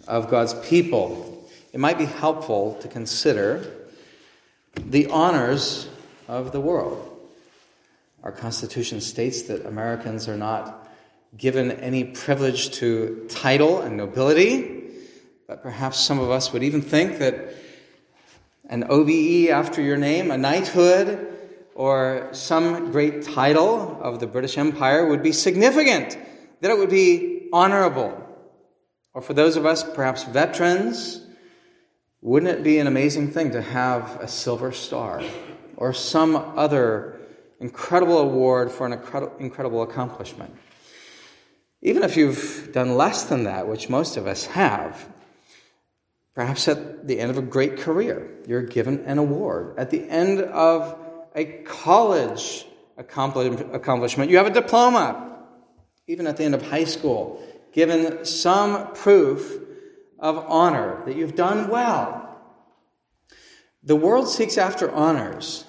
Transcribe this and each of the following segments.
of God's people, it might be helpful to consider the honors of the world. Our Constitution states that Americans are not given any privilege to title and nobility, but perhaps some of us would even think that an OBE after your name, a knighthood, or some great title of the British Empire would be significant, that it would be honorable. Or for those of us, perhaps veterans, wouldn't it be an amazing thing to have a Silver Star or some other incredible award for an incredible accomplishment? Even if you've done less than that, which most of us have, perhaps at the end of a great career, you're given an award. At the end of a college accomplishment, you have a diploma. Even at the end of high school, given some proof of honor that you've done well. The world seeks after honors,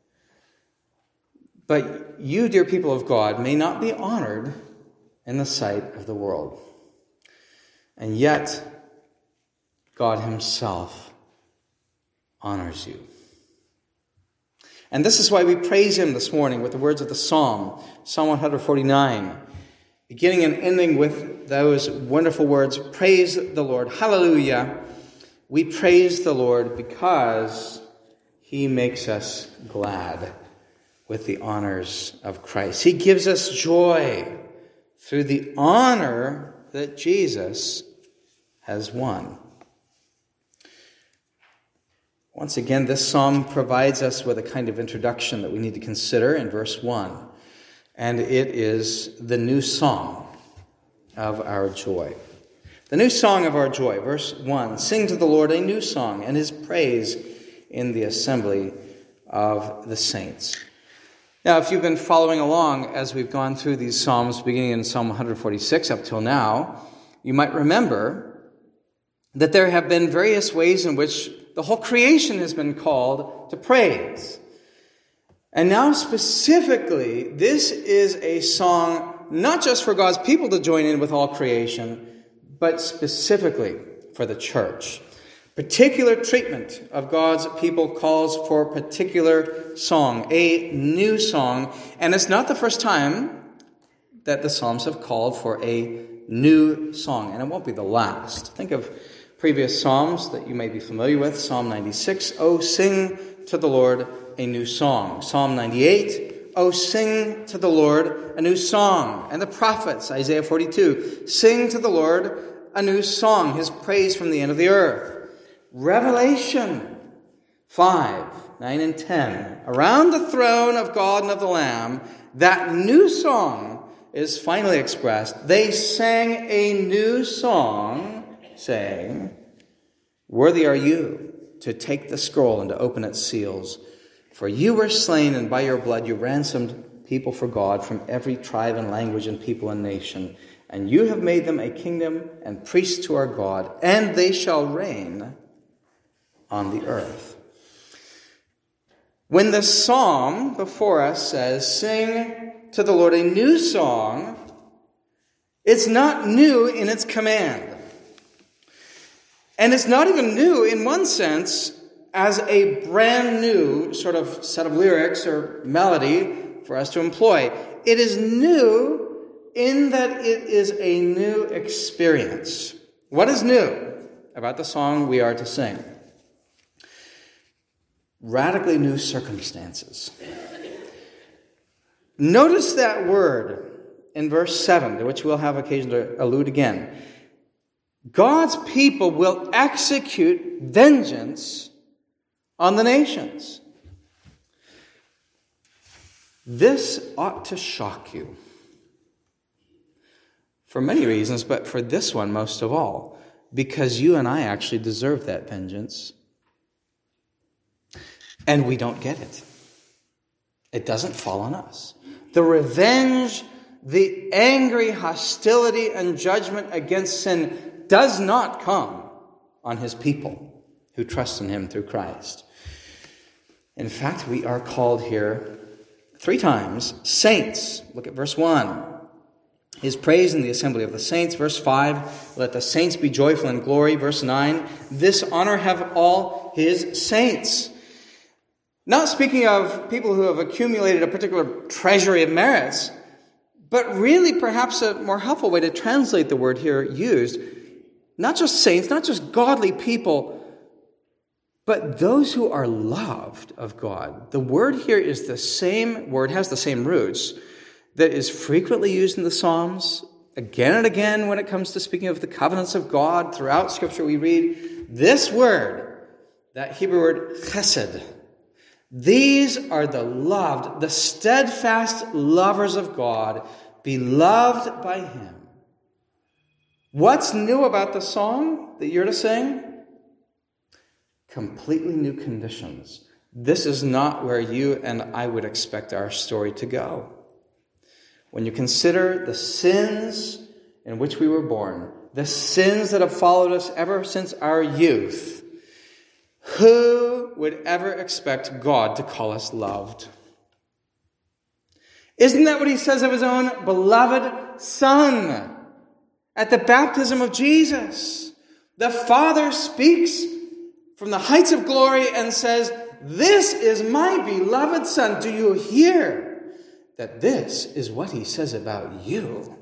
but you, dear people of God, may not be honored in the sight of the world. And yet, God himself honors you. And this is why we praise him this morning with the words of the Psalm, Psalm 149, beginning and ending with those wonderful words, praise the Lord, hallelujah. We praise the Lord because he makes us glad with the honors of Christ. He gives us joy through the honor that Jesus has won. Once again, this psalm provides us with a kind of introduction that we need to consider in verse 1. And it is the new song of our joy. The new song of our joy. Verse 1, sing to the Lord a new song and his praise in the assembly of the saints. Now, if you've been following along as we've gone through these psalms, beginning in Psalm 146 up till now, you might remember that there have been various ways in which the whole creation has been called to praise. And now specifically, this is a song not just for God's people to join in with all creation, but specifically for the church. Particular treatment of God's people calls for particular song, a new song. And it's not the first time that the Psalms have called for a new song, and it won't be the last. Think of previous Psalms that you may be familiar with. Psalm 96, oh, sing to the Lord a new song. Psalm 98, oh, sing to the Lord a new song. And the prophets, Isaiah 42, sing to the Lord a new song, his praise from the end of the earth. Revelation 5, 9 and 10. Around the throne of God and of the Lamb, that new song is finally expressed. They sang a new song, saying, worthy are you to take the scroll and to open its seals. For you were slain, and by your blood you ransomed people for God from every tribe and language and people and nation. And you have made them a kingdom and priests to our God, and they shall reign on the earth. When the psalm before us says, sing to the Lord a new song, it's not new in its command. And it's not even new in one sense as a brand new sort of set of lyrics or melody for us to employ. It is new in that it is a new experience. What is new about the song we are to sing? Radically new circumstances. Notice that word in verse 7, to which we'll have occasion to allude again. God's people will execute vengeance on the nations. This ought to shock you. For many reasons, but for this one most of all, because you and I actually deserve that vengeance. And we don't get it. It doesn't fall on us. The revenge, the angry hostility and judgment against sin does not come on his people who trust in him through Christ. In fact, we are called here 3 times saints. Look at verse 1. His praise in the assembly of the saints. Verse 5, let the saints be joyful in glory. Verse 9, this honor have all his saints. Not speaking of people who have accumulated a particular treasury of merits, but really perhaps a more helpful way to translate the word here used. Not just saints, not just godly people, but those who are loved of God. The word here is the same word, has the same roots, that is frequently used in the Psalms. Again and again when it comes to speaking of the covenants of God, throughout Scripture we read this word, that Hebrew word chesed. These are the loved, the steadfast lovers of God, beloved by Him. What's new about the song that you're to sing? Completely new conditions. This is not where you and I would expect our story to go. When you consider the sins in which we were born, the sins that have followed us ever since our youth, who would ever expect God to call us loved? Isn't that what He says of His own beloved Son at the baptism of Jesus? The Father speaks from the heights of glory and says, this is my beloved Son. Do you hear that this is what He says about you?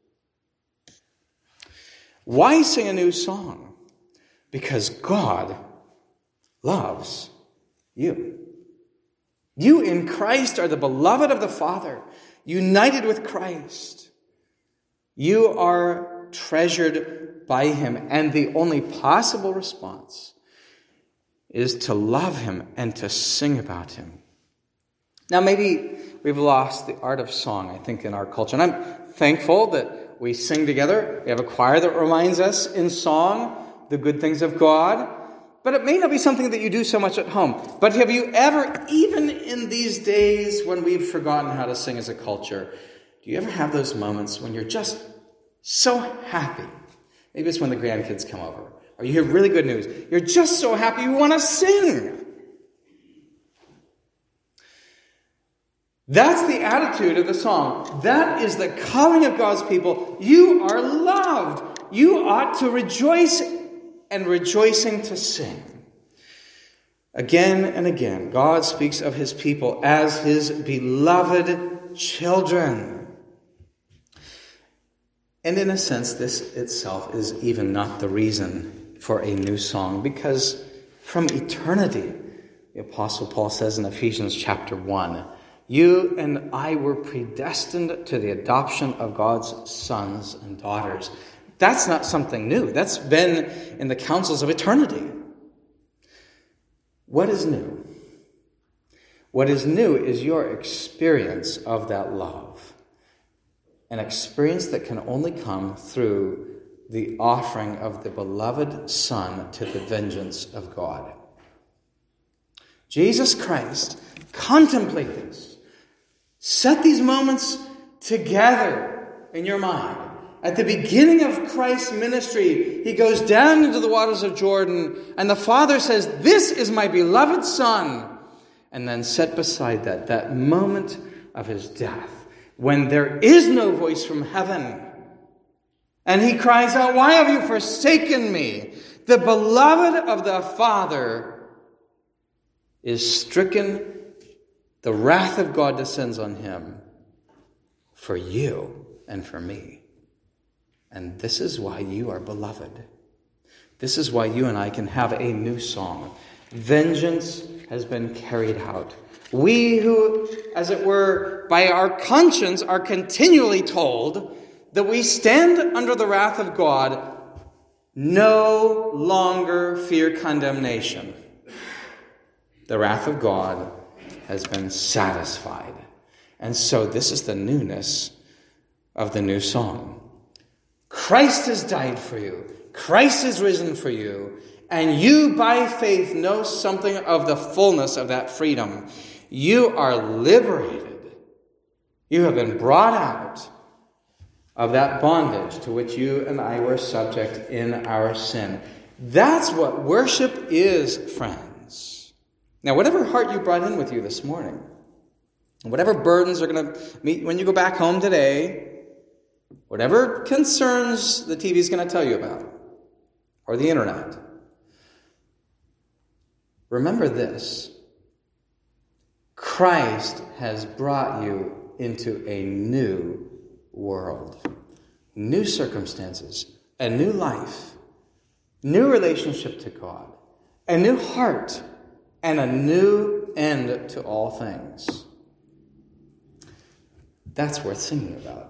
Why sing a new song? Because God loves you. You in Christ are the beloved of the Father, united with Christ. You are treasured by Him, and the only possible response is to love Him and to sing about Him. Now, maybe we've lost the art of song, I think, in our culture. And I'm thankful that we sing together. We have a choir that reminds us in song the good things of God. But it may not be something that you do so much at home. But have you ever, even in these days when we've forgotten how to sing as a culture, do you ever have those moments when you're just so happy? Maybe it's when the grandkids come over, or you hear really good news. You're just so happy you want to sing. That's the attitude of the song. That is the calling of God's people. You are loved. You ought to rejoice, and rejoicing to sing. Again and again, God speaks of His people as His beloved children. And in a sense, this itself is even not the reason for a new song, because from eternity, the Apostle Paul says in Ephesians chapter 1, you and I were predestined to the adoption of God's sons and daughters. That's not something new. That's been in the councils of eternity. What is new? What is new is your experience of that love. An experience that can only come through the offering of the beloved Son to the vengeance of God. Jesus Christ, contemplate this. Set these moments together in your mind. At the beginning of Christ's ministry, He goes down into the waters of Jordan, and the Father says, this is my beloved Son. And then set beside that moment of His death, when there is no voice from heaven. And He cries out, why have you forsaken me? The beloved of the Father is stricken. The wrath of God descends on Him for you and for me. And this is why you are beloved. This is why you and I can have a new song. Vengeance has been carried out. We who, as it were, by our conscience are continually told that we stand under the wrath of God, no longer fear condemnation. The wrath of God has been satisfied. And so this is the newness of the new song. Christ has died for you. Christ has risen for you. And you, by faith, know something of the fullness of that freedom. You are liberated. You have been brought out of that bondage to which you and I were subject in our sin. That's what worship is, friends. Now, whatever heart you brought in with you this morning, whatever burdens are going to meet when you go back home today, whatever concerns the TV is going to tell you about, or the internet, remember this: Christ has brought you into a new world, new circumstances, a new life, new relationship to God, a new heart, and a new end to all things. That's worth singing about.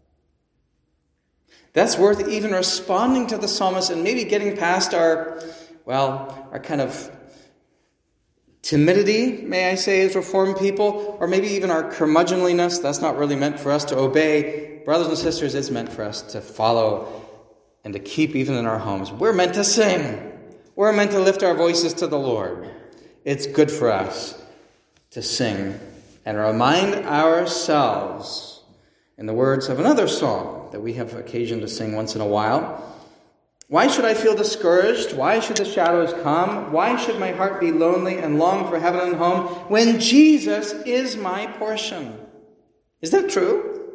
That's worth even responding to the psalmist and maybe getting past our kind of timidity, may I say, as Reformed people, or maybe even our curmudgeonliness. That's not really meant for us to obey. Brothers and sisters, it's meant for us to follow and to keep even in our homes. We're meant to sing. We're meant to lift our voices to the Lord. It's good for us to sing and remind ourselves, in the words of another song that we have occasion to sing once in a while, why should I feel discouraged? Why should the shadows come? Why should my heart be lonely and long for heaven and home when Jesus is my portion? Is that true?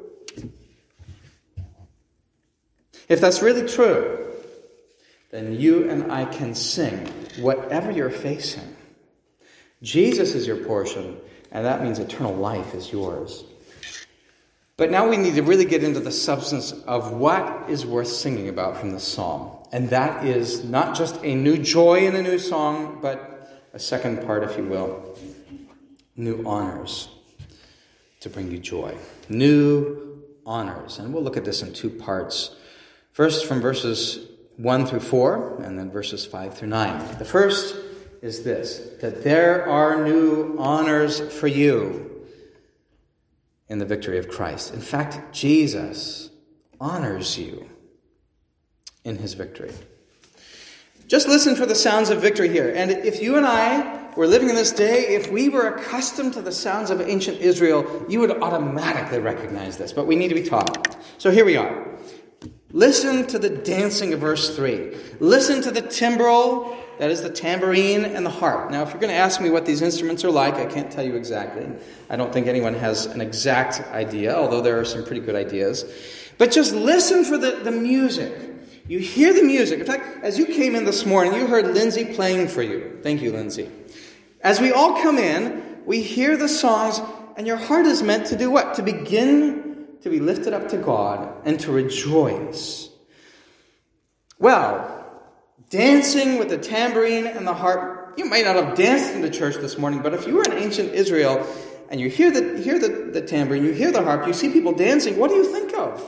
If that's really true, then you and I can sing whatever you're facing. Jesus is your portion, and that means eternal life is yours. But now we need to really get into the substance of what is worth singing about from this psalm. And that is not just a new joy in a new song, but a second part, if you will, new honors to bring you joy. New honors. And we'll look at this in two parts. First, from verses 1 through 4, and then verses 5 through 9. The first is this, that there are new honors for you in the victory of Christ. In fact, Jesus honors you in his victory. Just listen for the sounds of victory here. And if you and I were living in this day, if we were accustomed to the sounds of ancient Israel, you would automatically recognize this. But we need to be taught. So here we are. Listen to the dancing of verse 3. Listen to the timbrel, that is the tambourine and the harp. Now, if you're going to ask me what these instruments are like, I can't tell you exactly. I don't think anyone has an exact idea, although there are some pretty good ideas. But just listen for the music. You hear the music. In fact, as you came in this morning, you heard Lindsay playing for you. Thank you, Lindsay. As we all come in, we hear the songs, and your heart is meant to do what? To begin to be lifted up to God and to rejoice. Well, dancing with the tambourine and the harp. You might not have danced in the church this morning, but if you were in ancient Israel and you hear the tambourine, you hear the harp, you see people dancing, what do you think of?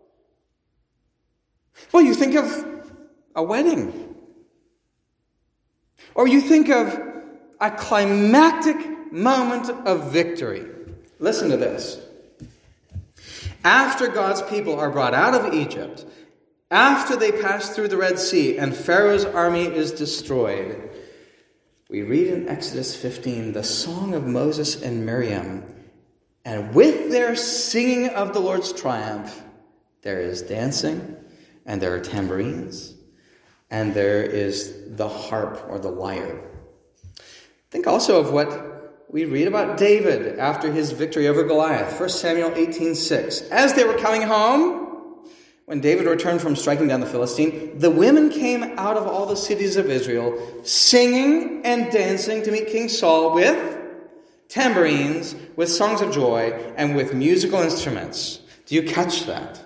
Well, you think of a wedding. Or you think of a climactic moment of victory. Listen to this. After God's people are brought out of Egypt, after they pass through the Red Sea and Pharaoh's army is destroyed, we read in Exodus 15 the song of Moses and Miriam, and with their singing of the Lord's triumph, there is dancing, and there are tambourines, and there is the harp or the lyre. Think also of what we read about David after his victory over Goliath. 1 Samuel 18:6. As they were coming home, when David returned from striking down the Philistine, the women came out of all the cities of Israel, singing and dancing to meet King Saul with tambourines, with songs of joy, and with musical instruments. Do you catch that?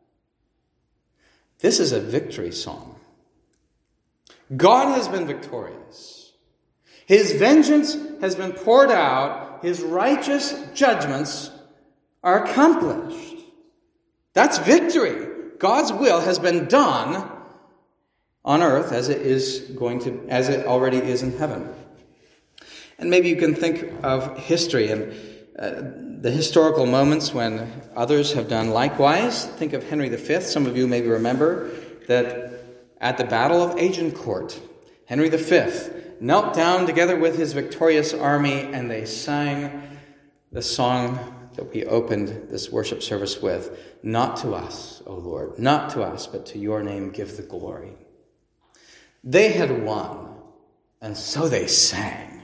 This is a victory song. God has been victorious. His vengeance has been poured out. His righteous judgments are accomplished. That's victory. God's will has been done on earth as it already is in heaven. And maybe you can think of history and the historical moments when others have done likewise. Think of Henry V. Some of you maybe remember that at the Battle of Agincourt, Henry V knelt down together with his victorious army, and they sang the song that we opened this worship service with. Not to us, O Lord, not to us, but to your name give the glory. They had won, and so they sang.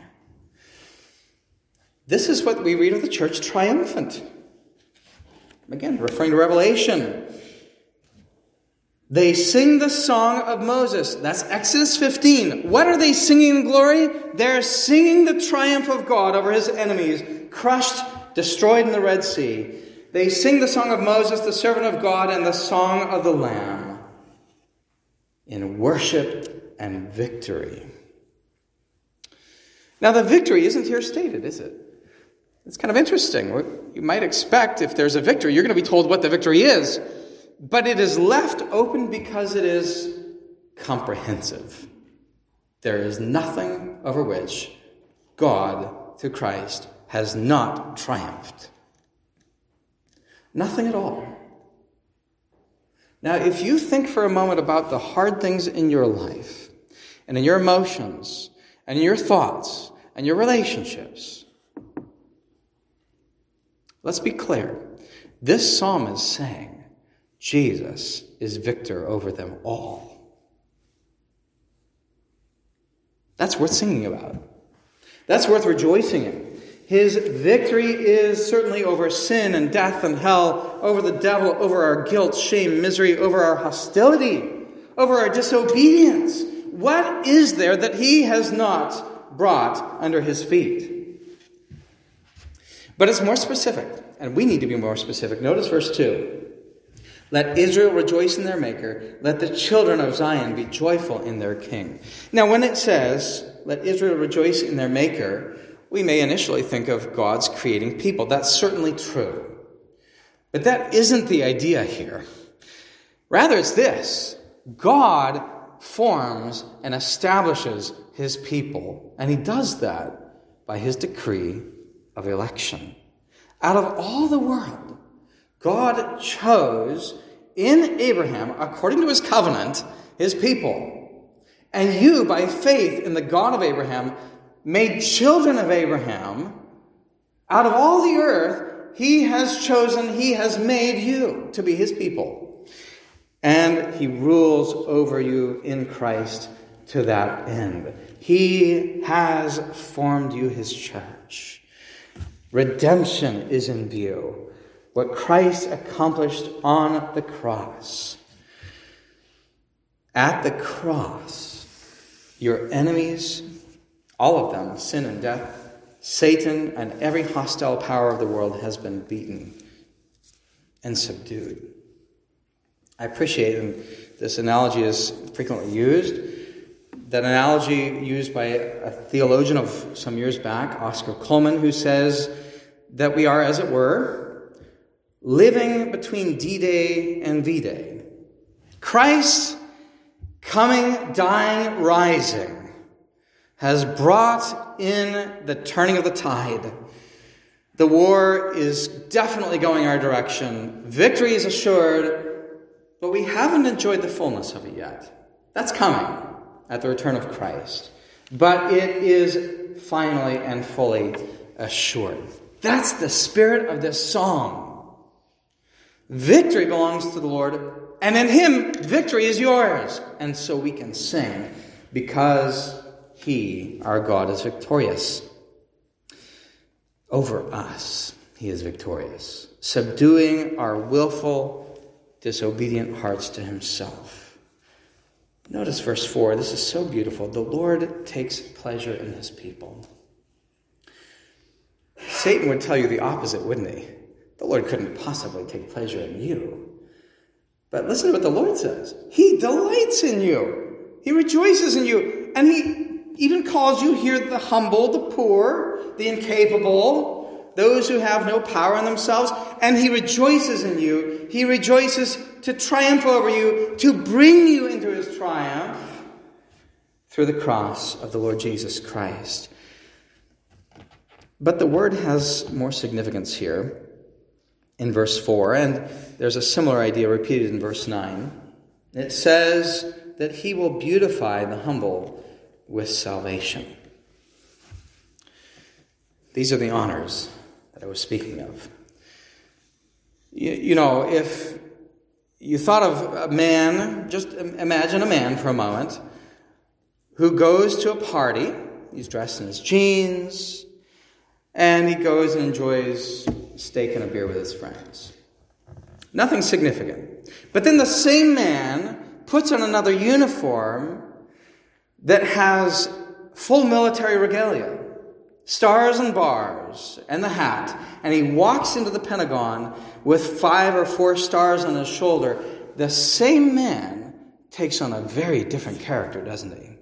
This is what we read of the church triumphant. Again, referring to Revelation. They sing the song of Moses. That's Exodus 15. What are they singing in glory? They're singing the triumph of God over his enemies, crushed, destroyed in the Red Sea. They sing the song of Moses, the servant of God, and the song of the Lamb in worship and victory. Now, the victory isn't here stated, is it? It's kind of interesting. You might expect if there's a victory, you're going to be told what the victory is. But it is left open because it is comprehensive. There is nothing over which God, through Christ, has not triumphed. Nothing at all. Now, if you think for a moment about the hard things in your life, and in your emotions, and in your thoughts, and your relationships, let's be clear. This psalm is saying, Jesus is victor over them all. That's worth singing about. That's worth rejoicing in. His victory is certainly over sin and death and hell, over the devil, over our guilt, shame, misery, over our hostility, over our disobedience. What is there that he has not brought under his feet? But it's more specific, and we need to be more specific. Notice verse 2. Let Israel rejoice in their Maker. Let the children of Zion be joyful in their King. Now, when it says, let Israel rejoice in their Maker, we may initially think of God's creating people. That's certainly true. But that isn't the idea here. Rather, it's this. God forms and establishes his people. And he does that by his decree of election. Out of all the world, God chose in Abraham, according to his covenant, his people. And you, by faith in the God of Abraham, made children of Abraham. Out of all the earth, he has chosen, he has made you to be his people. And he rules over you in Christ to that end. He has formed you his church. Redemption is in view. What Christ accomplished on the cross. At the cross, your enemies, all of them, sin and death, Satan, and every hostile power of the world has been beaten and subdued. I appreciate, and this analogy is frequently used, that analogy used by a theologian of some years back, Oscar Coleman, who says that we are, as it were, living between D-Day and V-Day. Christ, coming, dying, rising, has brought in the turning of the tide. The war is definitely going our direction. Victory is assured, but we haven't enjoyed the fullness of it yet. That's coming at the return of Christ. But it is finally and fully assured. That's the spirit of this song. Victory belongs to the Lord, and in him, victory is yours. And so we can sing because he, our God, is victorious. Over us, he is victorious, subduing our willful, disobedient hearts to himself. Notice verse 4. This is so beautiful. The Lord takes pleasure in his people. Satan would tell you the opposite, wouldn't he? The Lord couldn't possibly take pleasure in you. But listen to what the Lord says. He delights in you. He rejoices in you. And he even calls you here the humble, the poor, the incapable, those who have no power in themselves. And he rejoices in you. He rejoices to triumph over you, to bring you into his triumph through the cross of the Lord Jesus Christ. But the word has more significance here in verse 4, and there's a similar idea repeated in verse 9. It says that he will beautify the humble with salvation. These are the honors that I was speaking of. You know, if you thought of a man, just imagine a man for a moment, who goes to a party. He's dressed in his jeans, and he goes and enjoys steak and a beer with his friends. Nothing significant. But then the same man puts on another uniform that has full military regalia, stars and bars, and the hat, and he walks into the Pentagon with 5 or 4 stars on his shoulder, the same man takes on a very different character, doesn't he?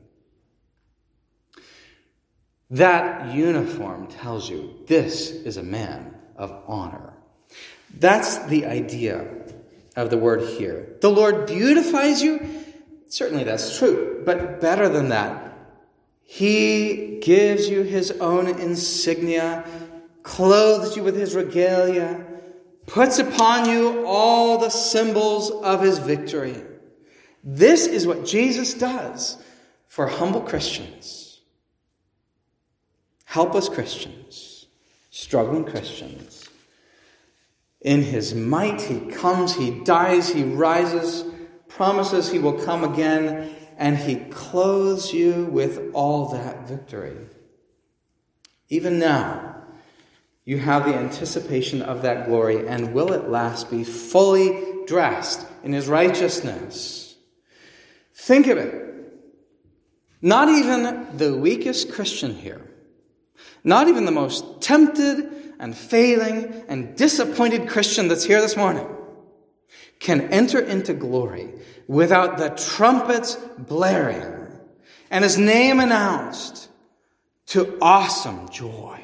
That uniform tells you this is a man of honor. That's the idea of the word here. The Lord beautifies you. Certainly that's true. But better than that, he gives you his own insignia, clothes you with his regalia, puts upon you all the symbols of his victory. This is what Jesus does for humble Christians, helpless Christians, struggling Christians. In his might, he comes, he dies, he rises, promises he will come again, and he clothes you with all that victory. Even now, you have the anticipation of that glory, and will at last be fully dressed in his righteousness. Think of it. Not even the weakest Christian here, not even the most tempted and failing and disappointed Christian that's here this morning, can enter into glory without the trumpets blaring and his name announced to awesome joy.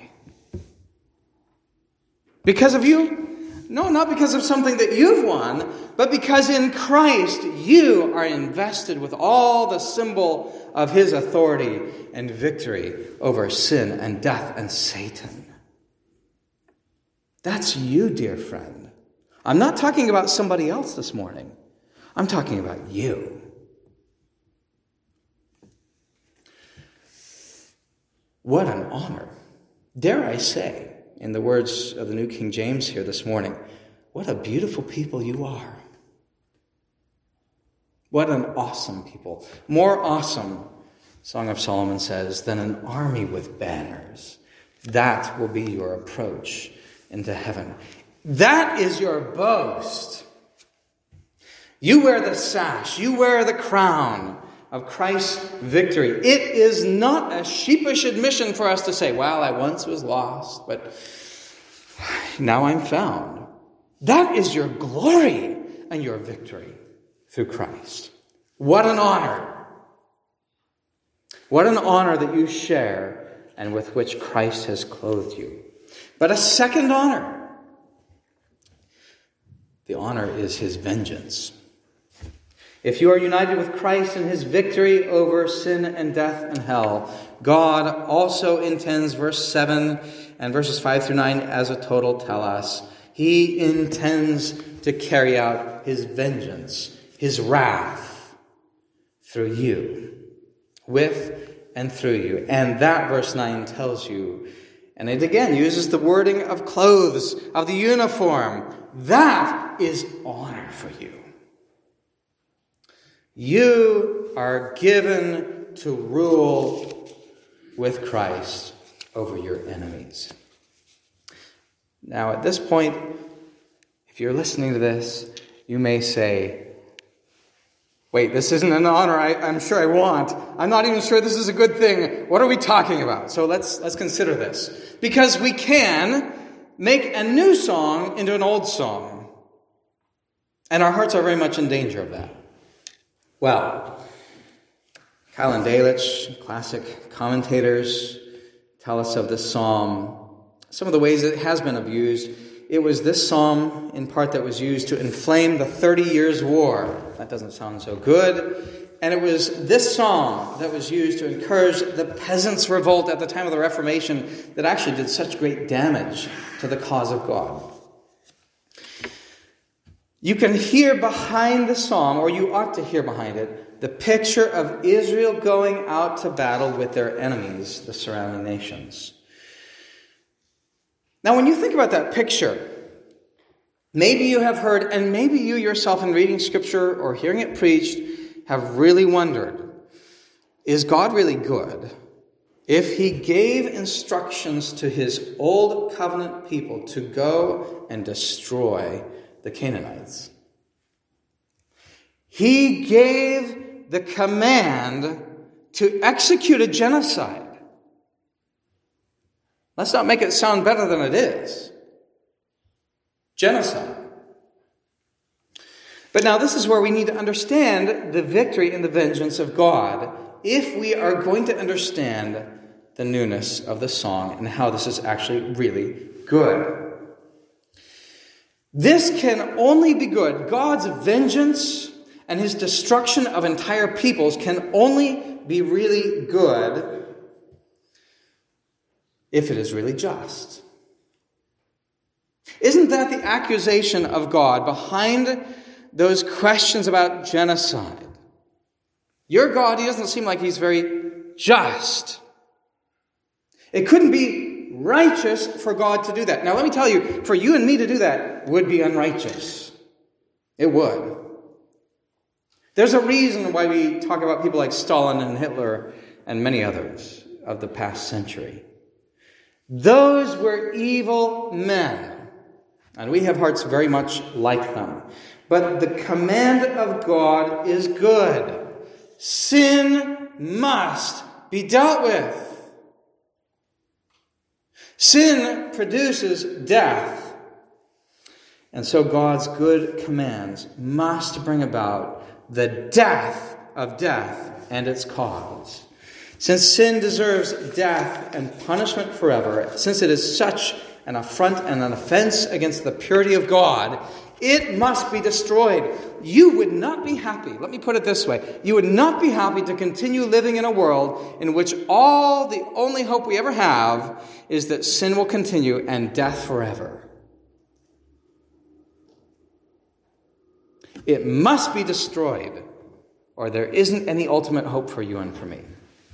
Because of you? No, not because of something that you've won, but because in Christ you are invested with all the symbol of his authority and victory over sin and death and Satan. That's you, dear friend. I'm not talking about somebody else this morning. I'm talking about you. What an honor. Dare I say, in the words of the New King James here this morning, what a beautiful people you are. What an awesome people. More awesome, Song of Solomon says, than an army with banners. That will be your approach into heaven. That is your boast. You wear the sash, you wear the crown of Christ's victory. It is not a sheepish admission for us to say, well, I once was lost, but now I'm found. That is your glory and your victory through Christ. What an honor. What an honor that you share and with which Christ has clothed you. But a second honor. The honor is his vengeance. If you are united with Christ in his victory over sin and death and hell, God also intends, verse 7 and verses 5 through 9 as a total tell us, he intends to carry out his vengeance, his wrath, through you, with and through you. And that, verse 9 tells you, and it again uses the wording of clothes, of the uniform. That is honor for you. You are given to rule with Christ over your enemies. Now, at this point, if you're listening to this, you may say, wait, this isn't an honor I'm sure I want. I'm not even sure this is a good thing. What are we talking about? So let's consider this. Because we can make a new song into an old song. And our hearts are very much in danger of that. Well, Keil and Delitzsch, classic commentators, tell us of this psalm. Some of the ways it has been abused. It was this psalm, in part, that was used to inflame the 30 Years' War. That doesn't sound so good. And it was this psalm that was used to encourage the peasants' revolt at the time of the Reformation that actually did such great damage to the cause of God. You can hear behind the psalm, or you ought to hear behind it, the picture of Israel going out to battle with their enemies, the surrounding nations. Now, when you think about that picture, maybe you have heard, and maybe you yourself in reading Scripture or hearing it preached have really wondered, is God really good if he gave instructions to his old covenant people to go and destroy the Canaanites? He gave the command to execute a genocide. Let's not make it sound better than it is. Genocide. But now this is where we need to understand the victory and the vengeance of God if we are going to understand the newness of the song and how this is actually really good. This can only be good. God's vengeance and his destruction of entire peoples can only be really good if it is really just. Isn't that the accusation of God behind those questions about genocide? Your God, he doesn't seem like he's very just. It couldn't be righteous for God to do that. Now let me tell you, for you and me to do that would be unrighteous. It would. There's a reason why we talk about people like Stalin and Hitler and many others of the past century. Those were evil men, and we have hearts very much like them. But the command of God is good. Sin must be dealt with. Sin produces death. And so God's good commands must bring about the death of death and its cause. Since sin deserves death and punishment forever, since it is such an affront and an offense against the purity of God, it must be destroyed. You would not be happy, let me put it this way, you would not be happy to continue living in a world in which the only hope we ever have is that sin will continue and death forever. It must be destroyed, or there isn't any ultimate hope for you and for me.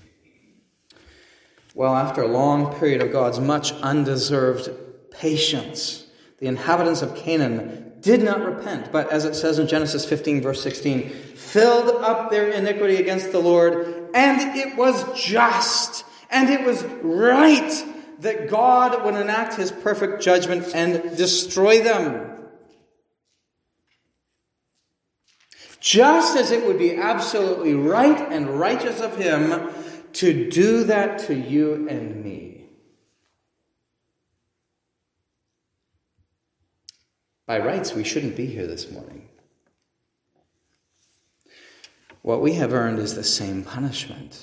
Well, after a long period of God's much undeserved patience, the inhabitants of Canaan did not repent, but as it says in Genesis 15, verse 16, filled up their iniquity against the Lord, and it was just, and it was right that God would enact his perfect judgment and destroy them. Just as it would be absolutely right and righteous of him to do that to you and me. By rights, we shouldn't be here this morning. What we have earned is the same punishment.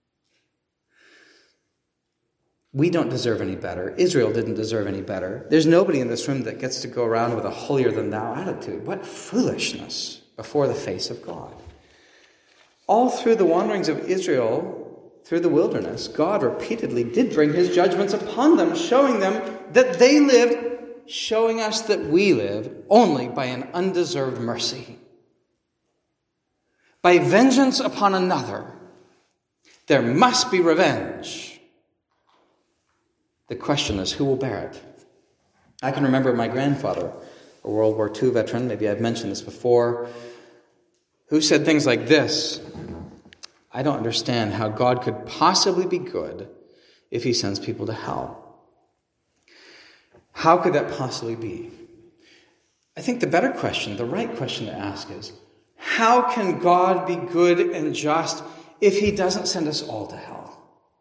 We don't deserve any better. Israel didn't deserve any better. There's nobody in this room that gets to go around with a holier-than-thou attitude. What foolishness before the face of God. All through the wanderings of Israel, through the wilderness, God repeatedly did bring his judgments upon them, showing them that they lived, showing us that we live only by an undeserved mercy. By vengeance upon another, there must be revenge. The question is, who will bear it? I can remember my grandfather, a World War II veteran, maybe I've mentioned this before, who said things like this: I don't understand how God could possibly be good if he sends people to hell. How could that possibly be? I think the better question, the right question to ask is, how can God be good and just if he doesn't send us all to hell?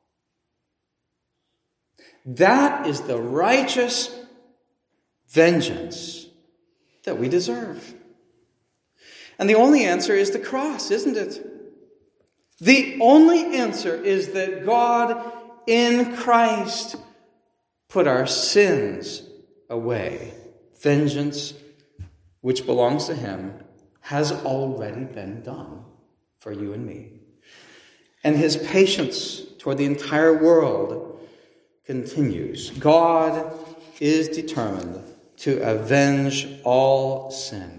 That is the righteous vengeance that we deserve. And the only answer is the cross, isn't it? The only answer is that God in Christ put our sins away. Vengeance, which belongs to him, has already been done for you and me. And his patience toward the entire world continues. God is determined to avenge all sin.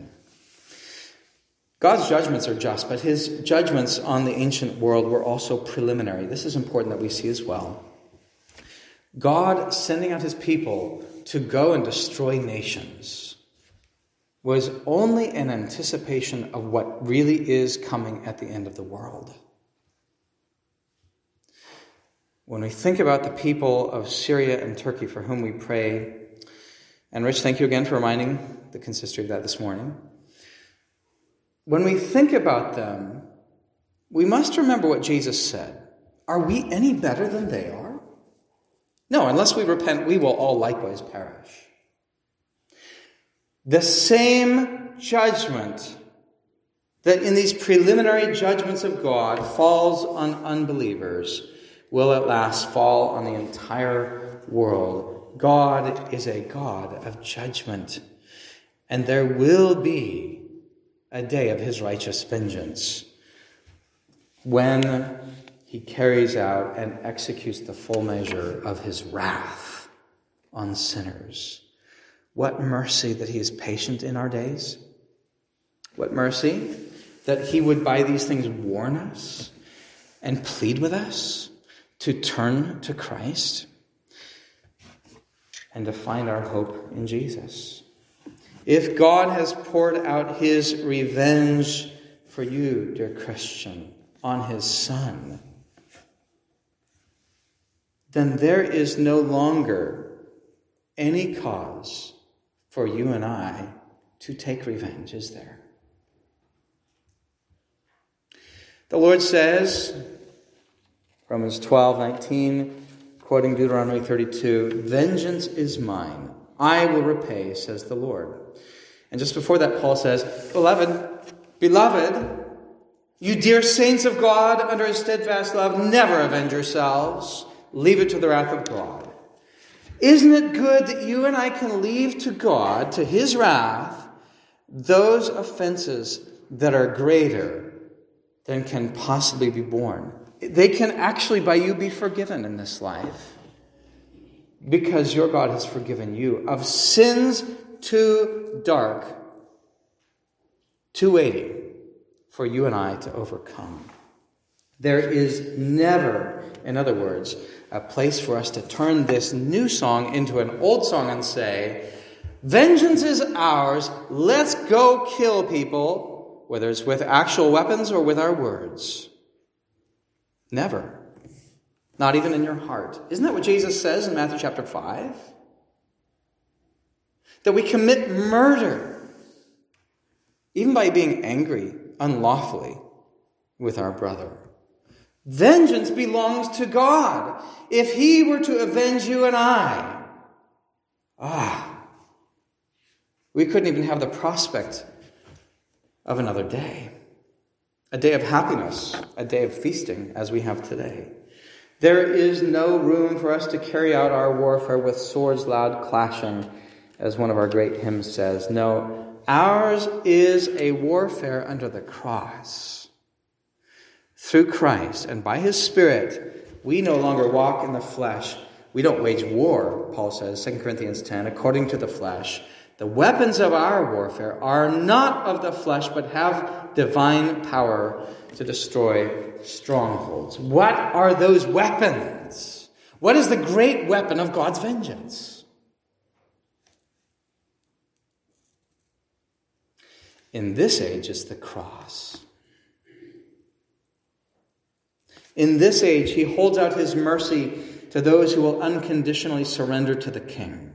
God's judgments are just, but his judgments on the ancient world were also preliminary. This is important that we see as well. God sending out his people to go and destroy nations was only an anticipation of what really is coming at the end of the world. When we think about the people of Syria and Turkey for whom we pray, and Rich, thank you again for reminding the consistory of that this morning. when we think about them, we must remember what Jesus said. Are we any better than they are? No, unless we repent, we will all likewise perish. The same judgment that in these preliminary judgments of God falls on unbelievers will at last fall on the entire world. God is a God of judgment, and there will be a day of his righteous vengeance when he carries out and executes the full measure of his wrath on sinners. What mercy that he is patient in our days. What mercy that he would by these things warn us and plead with us to turn to Christ and to find our hope in Jesus. If God has poured out his revenge for you, dear Christian, on his Son, then there is no longer any cause for you and I to take revenge, is there? The Lord says, Romans 12:19, quoting Deuteronomy 32, "Vengeance is mine, I will repay, says the Lord." And just before that, Paul says, Beloved, you dear saints of God, under his steadfast love, never avenge yourselves. Leave it to the wrath of God. Isn't it good that you and I can leave to God, to his wrath, those offenses that are greater than can possibly be borne? They can actually, by you, be forgiven in this life, because your God has forgiven you of sins too dark, too weighty for you and I to overcome. There is never, in other words, a place for us to turn this new song into an old song and say, vengeance is ours, let's go kill people, whether it's with actual weapons or with our words. Never. Not even in your heart. Isn't that what Jesus says in Matthew chapter 5? That we commit murder, even by being angry unlawfully with our brother. Vengeance belongs to God. If he were to avenge you and I, we couldn't even have the prospect of another day. A day of happiness, a day of feasting as we have today. There is no room for us to carry out our warfare with swords loud clashing, as one of our great hymns says. No, ours is a warfare under the cross. Through Christ and by his Spirit, we no longer walk in the flesh. We don't wage war, Paul says, 2 Corinthians 10, according to the flesh. The weapons of our warfare are not of the flesh, but have divine power to destroy strongholds. What are those weapons? What is the great weapon of God's vengeance? In this age is the cross. In this age, he holds out his mercy to those who will unconditionally surrender to the King.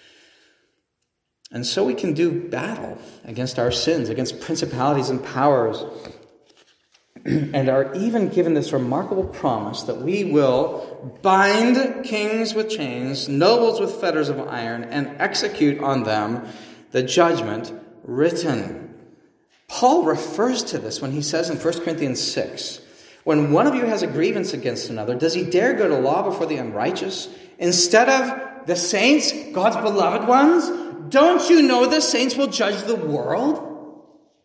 And so we can do battle against our sins, against principalities and powers, and are even given this remarkable promise that we will bind kings with chains, nobles with fetters of iron, and execute on them the judgment written. Paul refers to this when he says in 1 Corinthians 6, when one of you has a grievance against another, does he dare go to law before the unrighteous instead of the saints, God's beloved ones? Don't you know the saints will judge the world?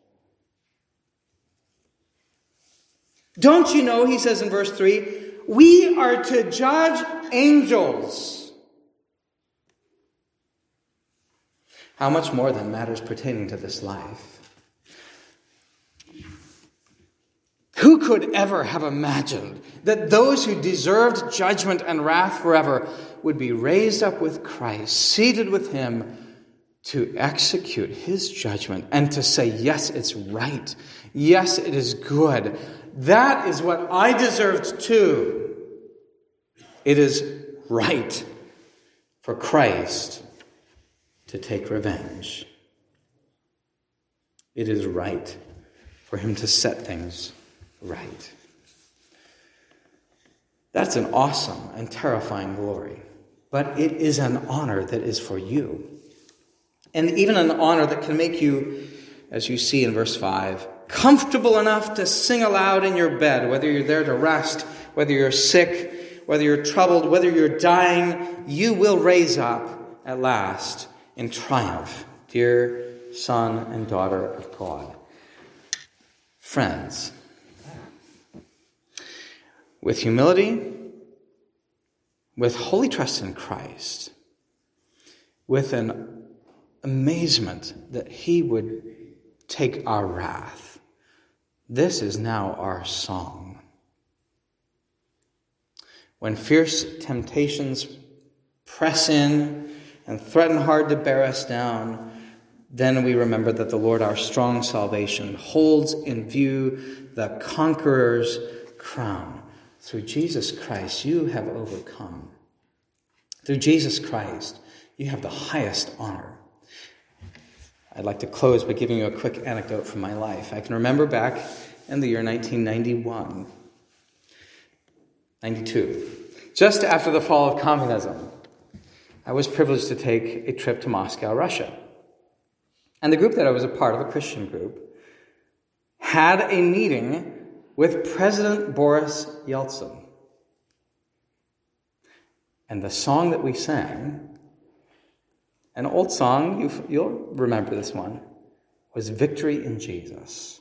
Don't you know, he says in verse 3, we are to judge angels. How much more than matters pertaining to this life? Who could ever have imagined that those who deserved judgment and wrath forever would be raised up with Christ, seated with him to execute his judgment and to say, yes, it's right. Yes, it is good. That is what I deserved too. It is right for Christ to take revenge. It is right for him to set things right. That's an awesome and terrifying glory. But it is an honor that is for you. And even an honor that can make you, as you see in verse 5, comfortable enough to sing aloud in your bed, whether you're there to rest, whether you're sick, whether you're troubled, whether you're dying, you will raise up at last in triumph, dear son and daughter of God. Friends, with humility, with holy trust in Christ, with an amazement that he would take our wrath, this is now our song. When fierce temptations press in and threaten hard to bear us down, then we remember that the Lord, our strong salvation, holds in view the conqueror's crown. Through Jesus Christ, you have overcome. Through Jesus Christ, you have the highest honor. I'd like to close by giving you a quick anecdote from my life. I can remember back in the year 92, just after the fall of communism, I was privileged to take a trip to Moscow, Russia. And the group that I was a part of, a Christian group, had a meeting with President Boris Yeltsin. And the song that we sang, an old song, you'll remember this one, was Victory in Jesus.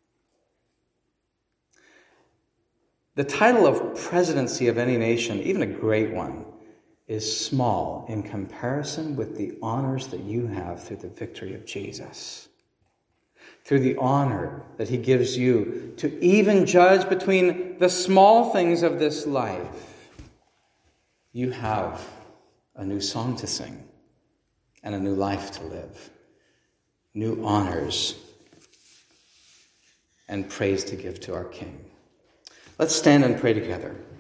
The title of presidency of any nation, even a great one, is small in comparison with the honors that you have through the victory of Jesus. Through the honor that he gives you to even judge between the small things of this life, you have a new song to sing and a new life to live, new honors and praise to give to our King. Let's stand and pray together.